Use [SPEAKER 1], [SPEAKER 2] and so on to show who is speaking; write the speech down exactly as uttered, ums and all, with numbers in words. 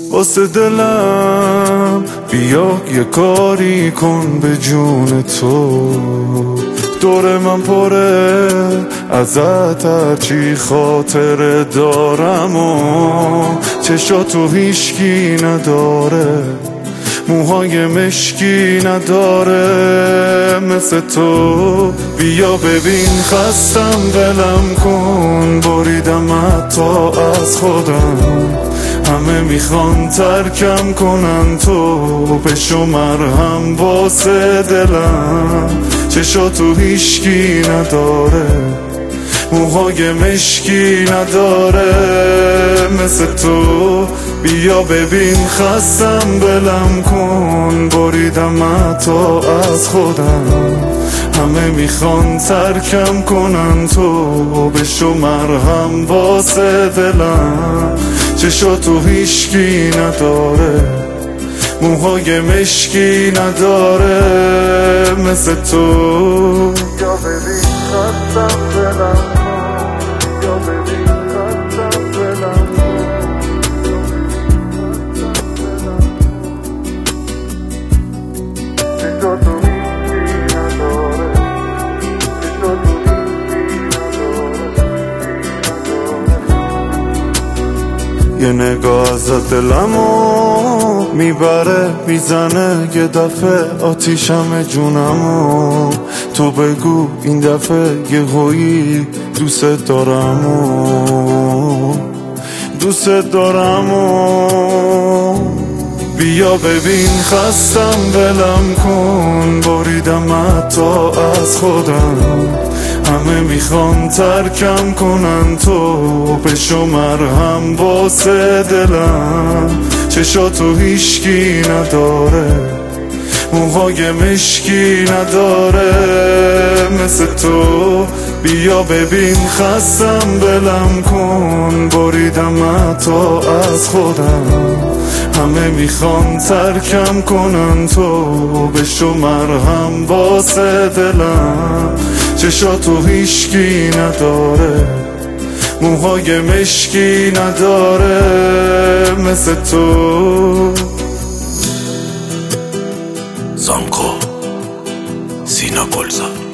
[SPEAKER 1] واسه دلم بیا یه کاری کن به جون تو. دور من پره ازت هرچی خاطره دارم و چشاتو هیشکی نداره، موهای مشکی نداره مثل تو. بیا ببین خستم ولم کن، بریدم حتی از خودم. همه میخوان ترکم کنن، تو بشو مرهم واسه دلم. چشاتو هیشکی نداره، موهای مشکی نداره مثل تو. بیا ببین خستم ولم کن، بریدم حتی از خودم. همه میخوان ترکم کنن، تو بشو مرهم واسه دلم. چشاتو هیشکی نداره، موهای مشکی نداره مثل تو. بیا ببین خستم ولم کن، بیا ببین خستم ولم یه نگاه ازت دلمو میبره میزنه، یه دفعه آتیشم جونمو. تو بگو این دفعه یه هویی دوست دارمو، دوست دارمو. بیا ببین خستم ولم کن، بریدم حتی از خودم. همه میخوان ترکم کنن، تو بشو مرهم واسه دلم. چشاتو هیشکی نداره، موهای مشکی نداره مثل تو. بیا ببین خستم ولم کن، بریدم حتی از خودم. همه میخوان ترکم کنن، تو بشو مرهم واسه دلم. چشاتو هیشکی نداره، موهای مشکی نداره مثل تو.
[SPEAKER 2] زانکو سینا گلزار.